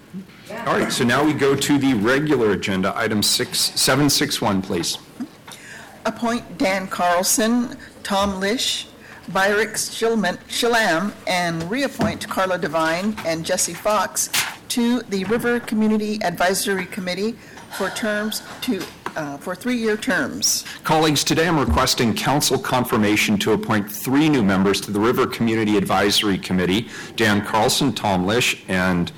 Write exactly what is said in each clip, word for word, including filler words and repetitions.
All right, so now we go to the regular agenda, item six, seven six one, please. Appoint Dan Carlson, Tom Lish, Byrick Shillman- Shillam, and reappoint Carla Devine and Jesse Fox to the River Community Advisory Committee for terms to uh, for three-year terms. Colleagues, today I'm requesting council confirmation to appoint three new members to the River Community Advisory Committee, Dan Carlson, Tom Lish, and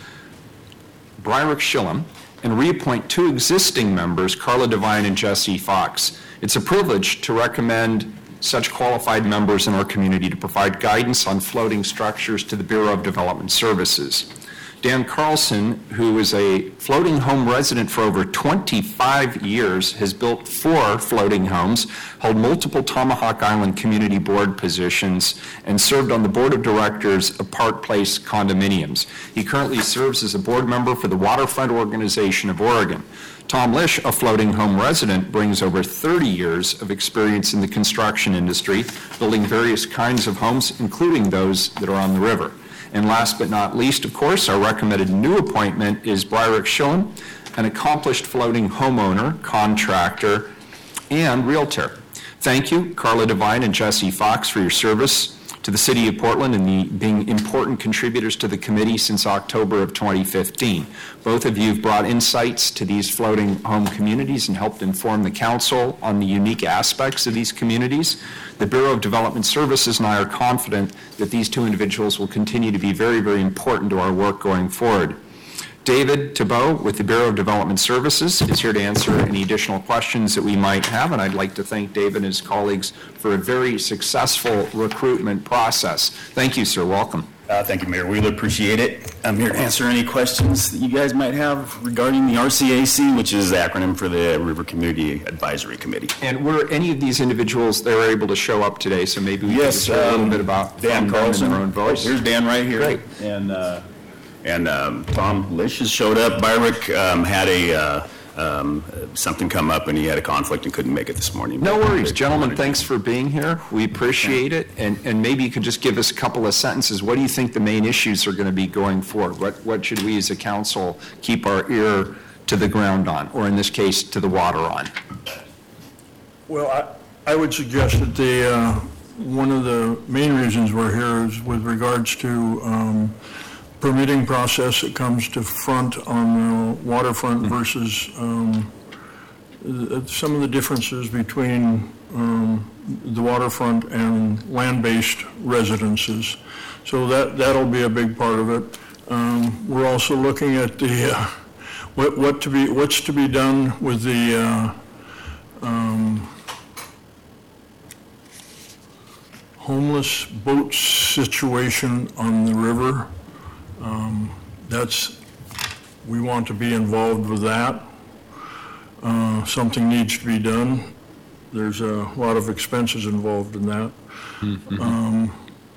Byrick Shillam, and reappoint two existing members, Carla Devine and Jesse Fox. It's a privilege to recommend such qualified members in our community to provide guidance on floating structures to the Bureau of Development Services. Dan Carlson, who is a floating home resident for over twenty-five years, has built four floating homes, held multiple Tomahawk Island Community Board positions, and served on the board of directors of Park Place Condominiums. He currently serves as a board member for the Waterfront Organization of Oregon. Tom Lish, a floating home resident, brings over thirty years of experience in the construction industry, building various kinds of homes, including those that are on the river. And last but not least, of course, our recommended new appointment is Byrick Shillam, an accomplished floating homeowner, contractor, and realtor. Thank you, Carla Devine and Jesse Fox, for your service to the City of Portland and the, being important contributors to the committee since October of twenty fifteen. Both of you have brought insights to these floating home communities and helped inform the council on the unique aspects of these communities. The Bureau of Development Services and I are confident that these two individuals will continue to be very, very important to our work going forward. David Thibault with the Bureau of Development Services is here to answer any additional questions that we might have, and I'd like to thank David and his colleagues for a very successful recruitment process. Thank you, sir. Welcome. Uh, thank you, Mayor. We really appreciate it. I'm here to answer any questions that you guys might have regarding the R C A C, which is the acronym for the River Community Advisory Committee. And were any of these individuals that were able to show up today? So maybe we yes, can hear um, a little bit about Dan Carlson in their own voice. Here's Dan right here. Great. And uh, and um, Tom Lish has showed up. Byrick um, had a uh, um, something come up and he had a conflict and couldn't make it this morning. No worries, gentlemen. Thanks for being here. We appreciate it. And and maybe you could just give us a couple of sentences. What do you think the main issues are going to be going forward? What what should we as a council keep our ear to the ground on, or in this case, to the water on? Well, I, I would suggest that the uh, one of the main reasons we're here is with regards to um, permitting process that comes to front on the waterfront versus um, some of the differences between um, the waterfront and land-based residences. So that, that'll be a big part of it. Um, we're also looking at the uh, what, what to be what's to be done with the uh, um, homeless boat situation on the river. Um, that's, we want to be involved with that. Uh, something needs to be done. There's a lot of expenses involved in that. Mm-hmm. Um,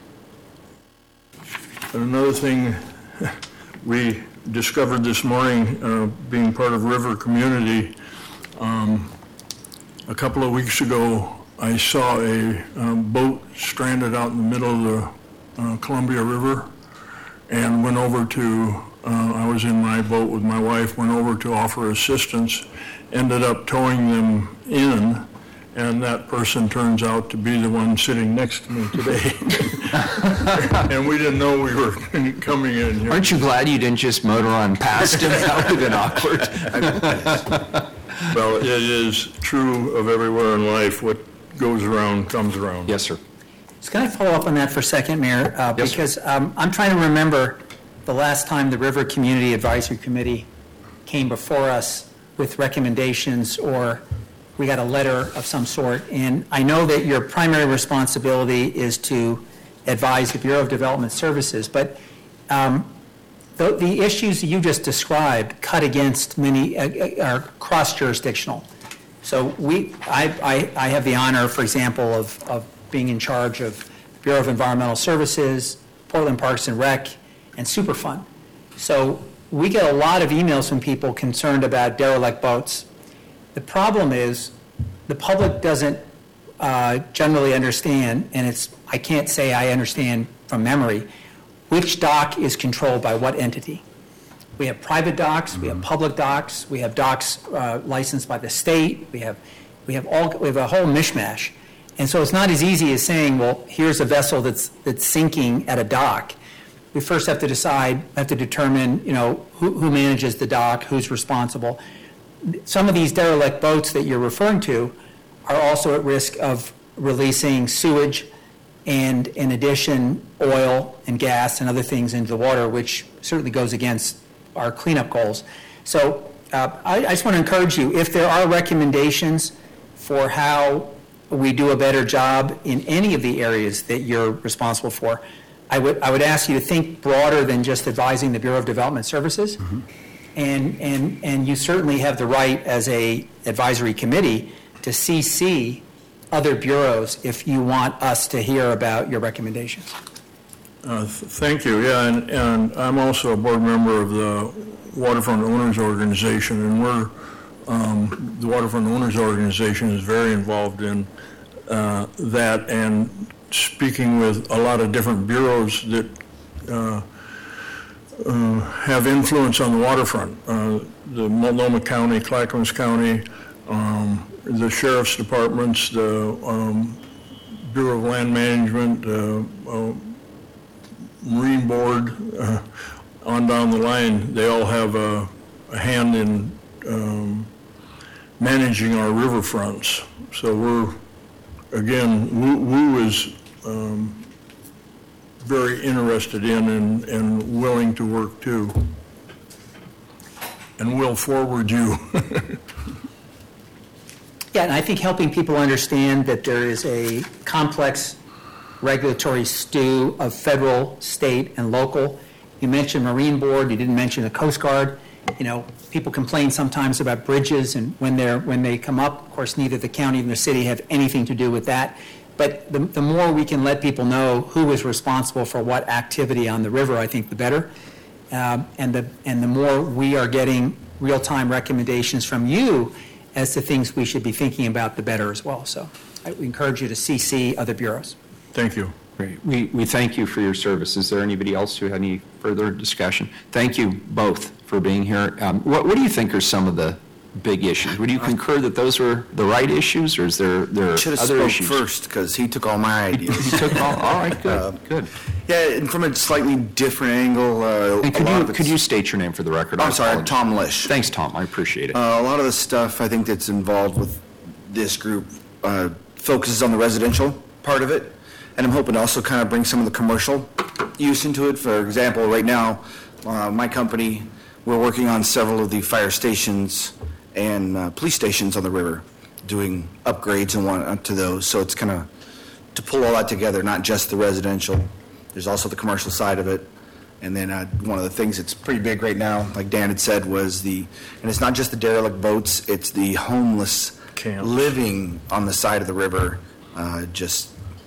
and another thing we discovered this morning, uh, being part of River Community, um, a couple of weeks ago, I saw a um, boat stranded out in the middle of the uh, Columbia River, and went over to, uh, I was in my boat with my wife, went over to offer assistance, ended up towing them in, and that person turns out to be the one sitting next to me today. And we didn't know we were coming in here. Aren't you glad you didn't just motor on past him? That would have been awkward. Well, it is true of everywhere in life, what goes around comes around. Yes, sir. So can I follow up on that for a second, Mayor? Uh, yes, because um, I'm trying to remember the last time the River Community Advisory Committee came before us with recommendations, or we got a letter of some sort. And I know that your primary responsibility is to advise the Bureau of Development Services, but um, the, the issues that you just described cut against many, uh, are cross-jurisdictional. So we, I, I, I have the honor, for example, of, of being in charge of Bureau of Environmental Services, Portland Parks and Rec, and Superfund. So we get a lot of emails from people concerned about derelict boats. The problem is the public doesn't uh, generally understand, and it's, I can't say I understand from memory, which dock is controlled by what entity. we have private docks, we have public docks, we have docks uh, licensed by the state, we have, we have all, we have a whole mishmash. And so it's not as easy as saying, well, here's a vessel that's, that's sinking at a dock. We first have to decide, have to determine, you know, who, who manages the dock, who's responsible. Some of these derelict boats that you're referring to are also at risk of releasing sewage and, in addition, oil and gas and other things into the water, which certainly goes against our cleanup goals. So uh, I, I just want to encourage you, if there are recommendations for how we do a better job in any of the areas that you're responsible for, I would, I would ask you to think broader than just advising the Bureau of Development Services. Mm-hmm. And, and, and you certainly have the right as a advisory committee to C C other bureaus if you want us to hear about your recommendations. Uh, th- Thank you, yeah, and, and I'm also a board member of the Waterfront Owners Organization, and we're, um, the Waterfront Owners Organization is very involved in uh, that, and speaking with a lot of different bureaus that uh, uh, have influence on the waterfront. Uh, the Multnomah County, Clackamas County, um, the sheriff's departments, the um, Bureau of Land Management, uh, uh, Marine Board, uh, on down the line, they all have a, a hand in um, managing our riverfronts. So we're, again, W W is um, very interested in and, and willing to work too. And will forward you. Yeah, and I think helping people understand that there is a complex regulatory stew of federal, state, and local. You mentioned Marine Board, you didn't mention the Coast Guard. You know, people complain sometimes about bridges, and when they're when they come up, of course, neither the county nor the city have anything to do with that. But the, the more we can let people know who is responsible for what activity on the river, I think the better. Um, and the and the more we are getting real-time recommendations from you as to things we should be thinking about, the better as well. So I would encourage you to C C other bureaus. Thank you. Great. We, we thank you for your service. Is there anybody else who had any further discussion? Thank you both for being here. Um, what, what do you think are some of the big issues? Would you concur that those were the right issues, or is there, there Should have other spoke issues? first, because he took all my ideas. You took all, all right, good, Uh, good. Yeah, and from a slightly different angle, uh, And a could lot you, of it's- could you state your name for the record? I I'm sorry, apologize. Tom Lish. Thanks, Tom. I appreciate it. Uh, a lot of the stuff I think that's involved with this group uh, focuses on the residential part of it, and I'm hoping to also kind of bring some of the commercial use into it. For example, right now, uh, my company, we're working on several of the fire stations and uh, police stations on the river, doing upgrades and want to those. So it's kind of to pull all that together, not just the residential. There's also the commercial side of it. And then uh, one of the things that's pretty big right now, like Dan had said, was the, and it's not just the derelict boats, it's the homeless Camps. living on the side of the river, uh, just,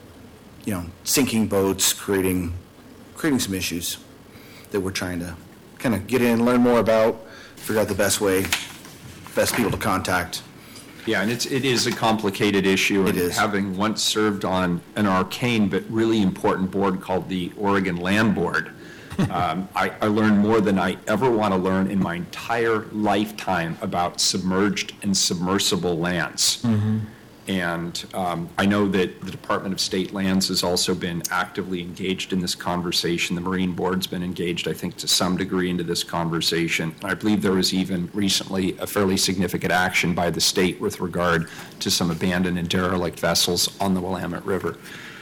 you know, sinking boats, creating, creating some issues that we're trying to kind of get in, learn more about, figure out the best way, best people to contact. Yeah, and it's, it is a complicated issue. It and is. Having once served on an arcane but really important board called the Oregon Land Board, um, I, I learned more than I ever want to learn in my entire lifetime about submerged and submersible lands. Mm-hmm. And um, I know that the Department of State Lands has also been actively engaged in this conversation. The Marine Board's been engaged, I think, to some degree into this conversation. I believe there was even recently a fairly significant action by the state with regard to some abandoned and derelict vessels on the Willamette River.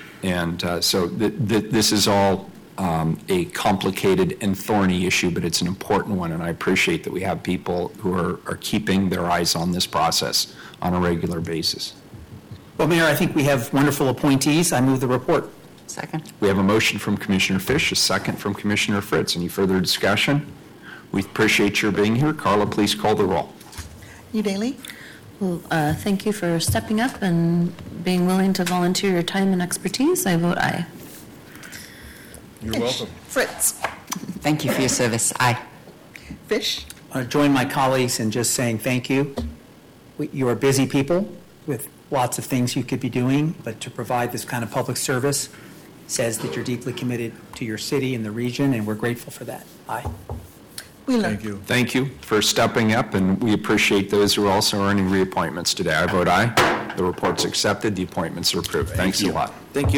And uh, so th th this is all um, a complicated and thorny issue, but it's an important one, and I appreciate that we have people who are, are keeping their eyes on this process on a regular basis. Well, Mayor, I think we have wonderful appointees. I move the report. Second. We have a motion from Commissioner Fish, a second from Commissioner Fritz. Any further discussion? We appreciate your being here. Carla, please call the roll. Udaley? Well, uh, thank you for stepping up and being willing to volunteer your time and expertise. I vote aye. You're welcome. Fritz? Thank you for your service. Aye. Fish? I join my colleagues in just saying thank you. We- You are busy people with lots of things you could be doing, but to provide this kind of public service says that you're deeply committed to your city and the region, and we're grateful for that. Aye. Wheeler. Thank you. Thank you for stepping up, and we appreciate those who are also earning reappointments today. I vote aye. The report's accepted. The appointments are approved. Thanks a lot. Thank you.